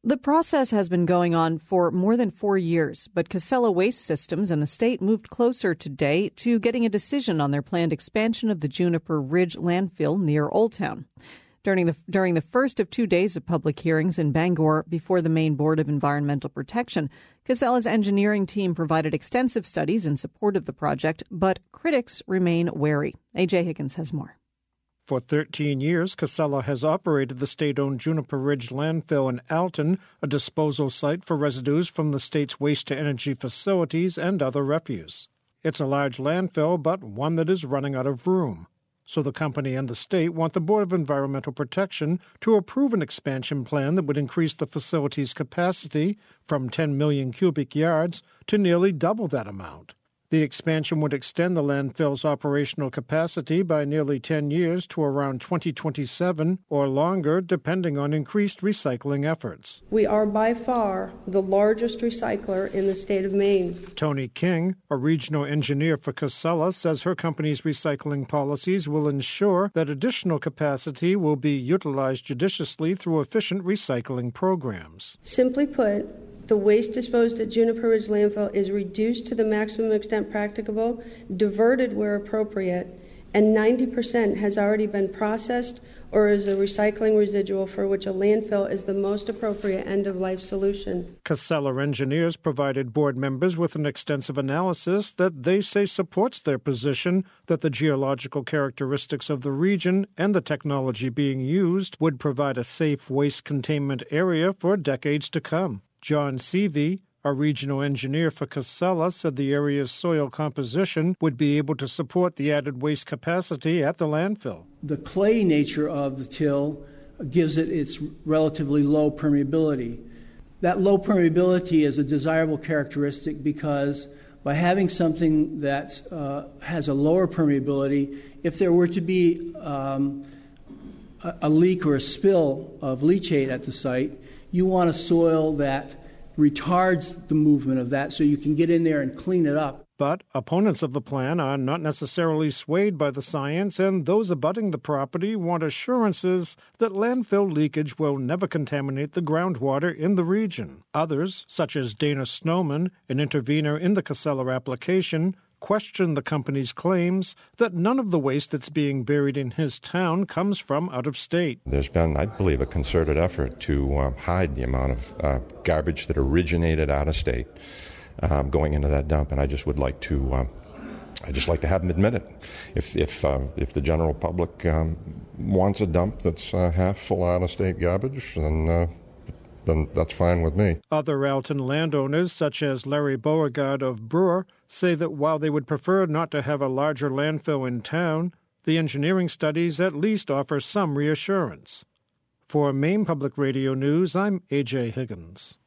The process has been going on for more than 4 years, but Casella Waste Systems and the state moved closer today to getting a decision on their planned expansion of the Juniper Ridge landfill near Old Town. During the first of 2 days of public hearings in Bangor before the Maine Board of Environmental Protection, Casella's engineering team provided extensive studies in support of the project, but critics remain wary. A.J. Higgins has more. For 13 years, Casella has operated the state-owned Juniper Ridge landfill in Alton, a disposal site for residues from the state's waste-to-energy facilities and other refuse. It's a large landfill, but one that is running out of room. So the company and the state want the Board of Environmental Protection to approve an expansion plan that would increase the facility's capacity from 10 million cubic yards to nearly double that amount. The expansion would extend the landfill's operational capacity by nearly 10 years to around 2027 or longer, depending on increased recycling efforts. We are by far the largest recycler in the state of Maine. Tony King, a regional engineer for Casella, says her company's recycling policies will ensure that additional capacity will be utilized judiciously through efficient recycling programs. Simply put, the waste disposed at Juniper Ridge landfill is reduced to the maximum extent practicable, diverted where appropriate, and 90% has already been processed or is a recycling residual for which a landfill is the most appropriate end-of-life solution. Casella engineers provided board members with an extensive analysis that they say supports their position that the geological characteristics of the region and the technology being used would provide a safe waste containment area for decades to come. John Seavey, a regional engineer for Casella, said the area's soil composition would be able to support the added waste capacity at the landfill. The clay nature of the till gives it its relatively low permeability. That low permeability is a desirable characteristic because by having something that has a lower permeability, if there were to be a leak or a spill of leachate at the site, you want a soil that retards the movement of that so you can get in there and clean it up. But opponents of the plan are not necessarily swayed by the science, and those abutting the property want assurances that landfill leakage will never contaminate the groundwater in the region. Others, such as Dana Snowman, an intervener in the Casella application, question the company's claims that none of the waste that's being buried in his town comes from out of state. There's been, I believe, a concerted effort to hide the amount of garbage that originated out of state going into that dump, and I just would like to have them admit it. If the general public wants a dump that's half full out of state garbage, then that's fine with me. Other Alton landowners, such as Larry Beauregard of Brewer, say that while they would prefer not to have a larger landfill in town, the engineering studies at least offer some reassurance. For Maine Public Radio News, I'm A.J. Higgins.